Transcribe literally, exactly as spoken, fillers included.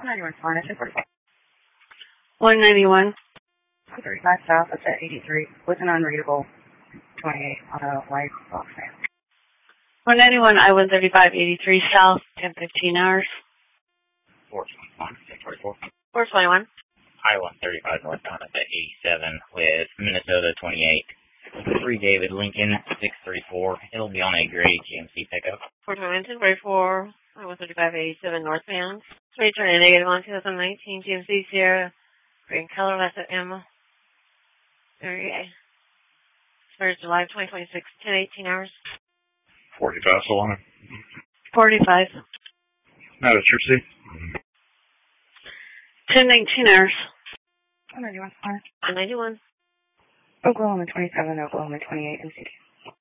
one ninety-one Florida, two forty-four. one ninety-one. two thirty-five south, that's at eighty-three, with an unreadable twenty-eight on a white box fan. one ninety-one, I one thirty-five eighty-three south, ten fifteen hours. four twenty-one, six forty-four. four twenty-one. I one thirty-five north on at eighty-seven with Minnesota twenty-eight. three David Lincoln, six thirty-four. It'll be on a gray G M C pickup. four twenty-one, ten forty-four. I one thirty-five eighty-seven northbound. three turning negative on twenty nineteen G M C Sierra. Green color, that's at M. Okay. First July twenty twenty-six, ten eighteen hours. forty-five Solana. forty-five. Now that's your seat. ten nineteen hours. one ninety-one Florida. one ninety-one. Oklahoma twenty-seven, Oklahoma twenty-eight, M C T.